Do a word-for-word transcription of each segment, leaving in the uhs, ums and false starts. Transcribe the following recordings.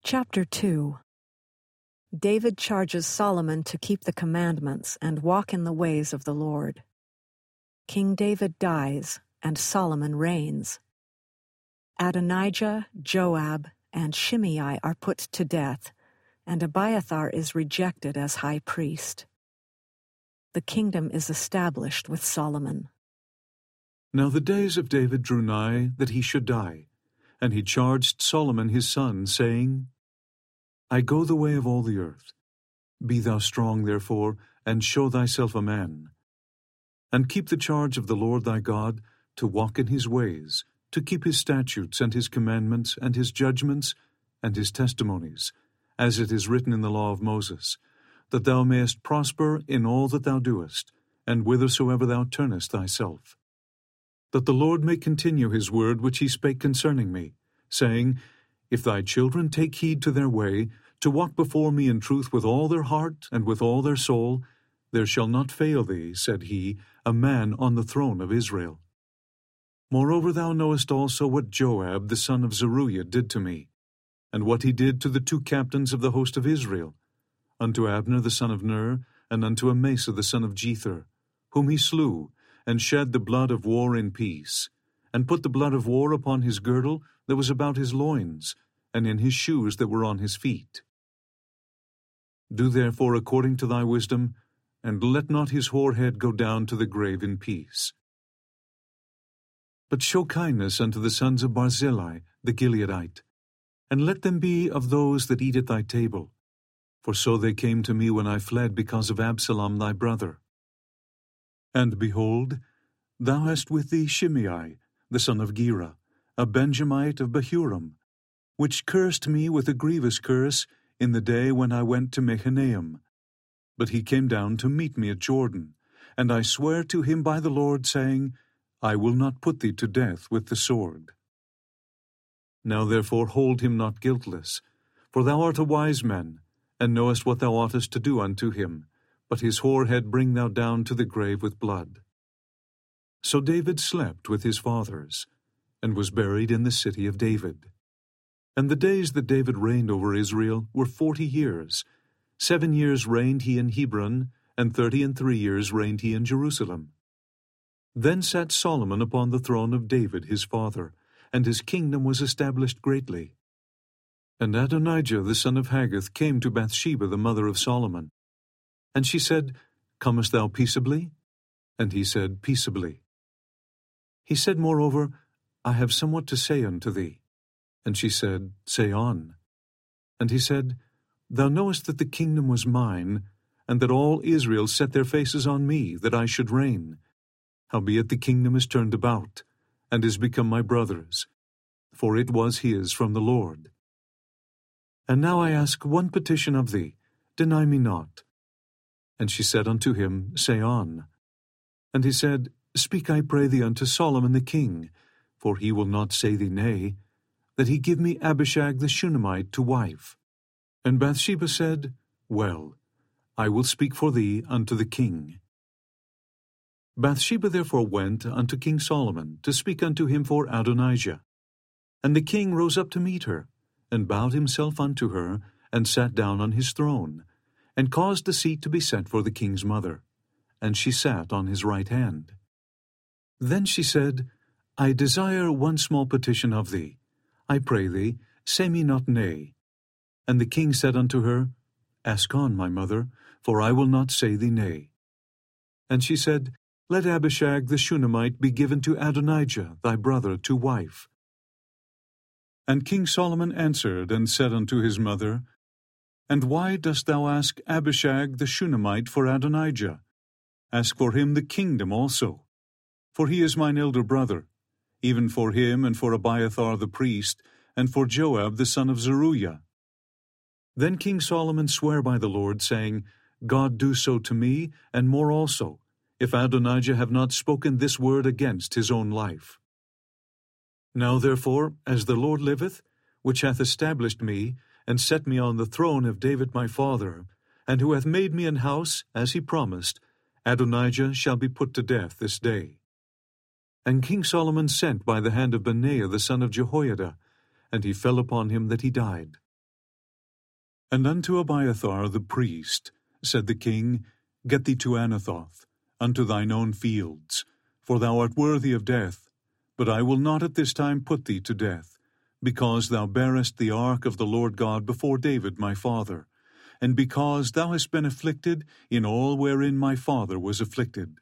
Chapter two. David charges Solomon to keep the commandments and walk in the ways of the Lord. King David dies, and Solomon reigns. Adonijah, Joab, and Shimei are put to death, and Abiathar is rejected as high priest. The kingdom is established with Solomon. Now the days of David drew nigh that he should die, and he charged Solomon his son, saying, I go the way of all the earth. Be thou strong, therefore, and show thyself a man. And keep the charge of the Lord thy God, to walk in his ways, to keep his statutes and his commandments and his judgments and his testimonies, as it is written in the law of Moses, that thou mayest prosper in all that thou doest, and whithersoever thou turnest thyself. That the Lord may continue his word which he spake concerning me, saying, If thy children take heed to their way, to walk before me in truth with all their heart and with all their soul, there shall not fail thee, said he, a man on the throne of Israel. Moreover, thou knowest also what Joab the son of Zeruiah did to me, and what he did to the two captains of the host of Israel, unto Abner the son of Ner, and unto Amasa the son of Jether, whom he slew, and shed the blood of war in peace, and put the blood of war upon his girdle that was about his loins, and in his shoes that were on his feet. Do therefore according to thy wisdom, and let not his hoar head go down to the grave in peace. But show kindness unto the sons of Barzillai the Gileadite, and let them be of those that eat at thy table, for so they came to me when I fled because of Absalom thy brother. And behold, thou hast with thee Shimei, the son of Gera, a Benjamite of Bahurim, which cursed me with a grievous curse in the day when I went to Mahanaim. But he came down to meet me at Jordan, and I swear to him by the Lord, saying, I will not put thee to death with the sword. Now therefore hold him not guiltless, for thou art a wise man, and knowest what thou oughtest to do unto him, but his hoar head bring thou down to the grave with blood. So David slept with his fathers, and was buried in the city of David. And the days that David reigned over Israel were forty years. Seven years reigned he in Hebron, and thirty and three years reigned he in Jerusalem. Then sat Solomon upon the throne of David his father, and his kingdom was established greatly. And Adonijah the son of Haggith came to Bathsheba the mother of Solomon. And she said, Comest thou peaceably? And he said, Peaceably. He said moreover, I have somewhat to say unto thee. And she said, Say on. And he said, Thou knowest that the kingdom was mine, and that all Israel set their faces on me, that I should reign. Howbeit the kingdom is turned about, and is become my brother's, for it was his from the Lord. And now I ask one petition of thee, deny me not. And she said unto him, Say on. And he said, Speak, I pray thee, unto Solomon the king, for he will not say thee nay, that he give me Abishag the Shunammite to wife. And Bathsheba said, Well, I will speak for thee unto the king. Bathsheba therefore went unto King Solomon, to speak unto him for Adonijah. And the king rose up to meet her, and bowed himself unto her, and sat down on his throne, and caused a seat to be set for the king's mother, and she sat on his right hand. Then she said, I desire one small petition of thee. I pray thee, say me not nay. And the king said unto her, Ask on, my mother, for I will not say thee nay. And she said, Let Abishag the Shunammite be given to Adonijah thy brother to wife. And King Solomon answered and said unto his mother, And why dost thou ask Abishag the Shunammite for Adonijah? Ask for him the kingdom also. For he is mine elder brother, even for him and for Abiathar the priest, and for Joab the son of Zeruiah. Then King Solomon sware by the Lord, saying, God do so to me, and more also, if Adonijah have not spoken this word against his own life. Now therefore, as the Lord liveth, which hath established me, and set me on the throne of David my father, and who hath made me an house, as he promised, Adonijah shall be put to death this day. And King Solomon sent by the hand of Benaiah the son of Jehoiada, and he fell upon him that he died. And unto Abiathar the priest said the king, Get thee to Anathoth, unto thine own fields, for thou art worthy of death. But I will not at this time put thee to death, because thou bearest the ark of the Lord God before David my father, and because thou hast been afflicted in all wherein my father was afflicted.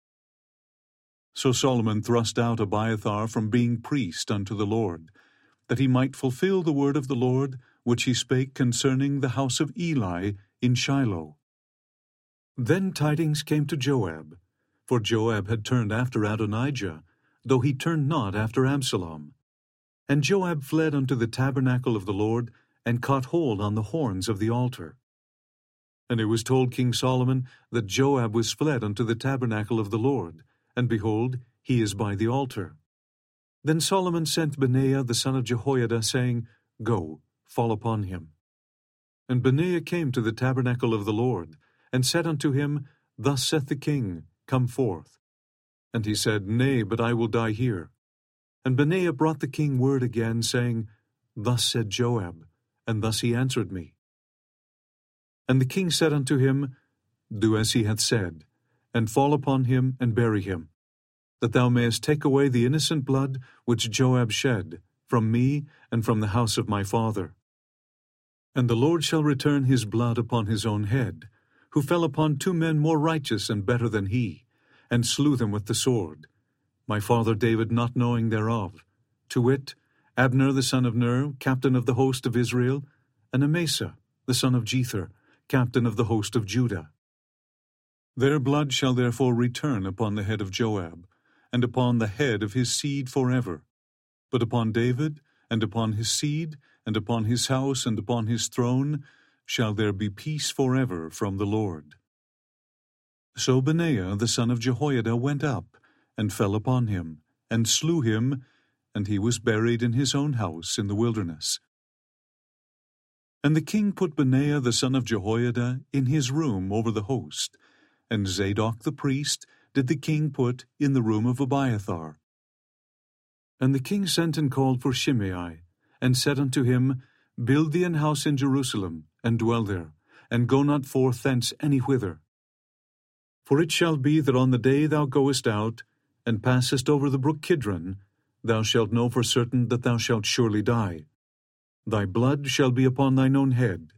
So Solomon thrust out Abiathar from being priest unto the Lord, that he might fulfill the word of the Lord, which he spake concerning the house of Eli in Shiloh. Then tidings came to Joab, for Joab had turned after Adonijah, though he turned not after Absalom. And Joab fled unto the tabernacle of the Lord, and caught hold on the horns of the altar. And it was told King Solomon that Joab was fled unto the tabernacle of the Lord, and behold, he is by the altar. Then Solomon sent Benaiah the son of Jehoiada, saying, Go, fall upon him. And Benaiah came to the tabernacle of the Lord, and said unto him, Thus saith the king, Come forth. And he said, Nay, but I will die here. And Benaiah brought the king word again, saying, Thus said Joab, and thus he answered me. And the king said unto him, Do as he hath said, and fall upon him, and bury him, that thou mayest take away the innocent blood which Joab shed from me and from the house of my father. And the Lord shall return his blood upon his own head, who fell upon two men more righteous and better than he, and slew them with the sword, my father David not knowing thereof, to wit, Abner the son of Ner, captain of the host of Israel, and Amasa the son of Jether, captain of the host of Judah. Their blood shall therefore return upon the head of Joab, and upon the head of his seed forever. But upon David, and upon his seed, and upon his house, and upon his throne, shall there be peace forever from the Lord. So Benaiah the son of Jehoiada went up, and fell upon him, and slew him, and he was buried in his own house in the wilderness. And the king put Benaiah the son of Jehoiada in his room over the host, and Zadok the priest did the king put in the room of Abiathar. And the king sent and called for Shimei, and said unto him, Build thee an house in Jerusalem, and dwell there, and go not forth thence any whither. For it shall be that on the day thou goest out, and passest over the brook Kidron, thou shalt know for certain that thou shalt surely die. Thy blood shall be upon thine own head.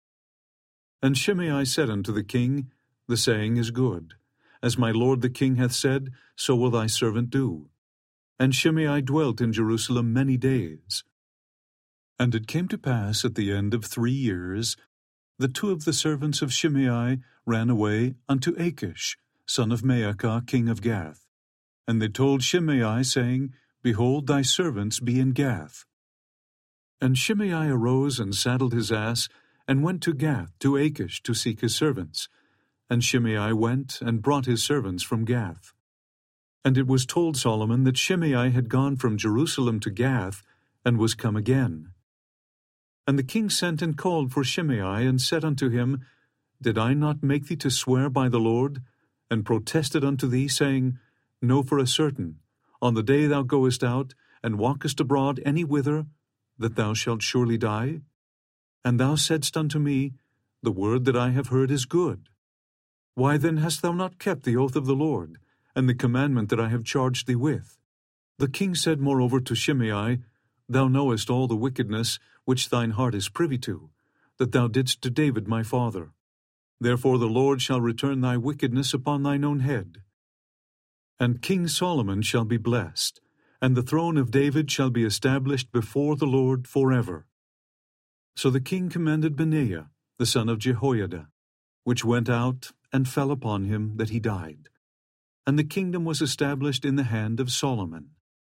And Shimei said unto the king, The saying is good. As my lord the king hath said, so will thy servant do. And Shimei dwelt in Jerusalem many days. And it came to pass at the end of three years, that two of the servants of Shimei ran away unto Achish, son of Maacah, king of Gath. And they told Shimei, saying, Behold, thy servants be in Gath. And Shimei arose and saddled his ass, and went to Gath to Achish to seek his servants. And Shimei went and brought his servants from Gath. And it was told Solomon that Shimei had gone from Jerusalem to Gath, and was come again. And the king sent and called for Shimei, and said unto him, Did I not make thee to swear by the Lord, and protested unto thee, saying, Know for a certain, on the day thou goest out, and walkest abroad any whither, that thou shalt surely die? And thou saidst unto me, The word that I have heard is good. Why then hast thou not kept the oath of the Lord, and the commandment that I have charged thee with? The king said moreover to Shimei, Thou knowest all the wickedness which thine heart is privy to, that thou didst to David my father. Therefore the Lord shall return thy wickedness upon thine own head. And King Solomon shall be blessed, and the throne of David shall be established before the Lord forever. So the king commended Benaiah, the son of Jehoiada, which went out and fell upon him that he died. And the kingdom was established in the hand of Solomon.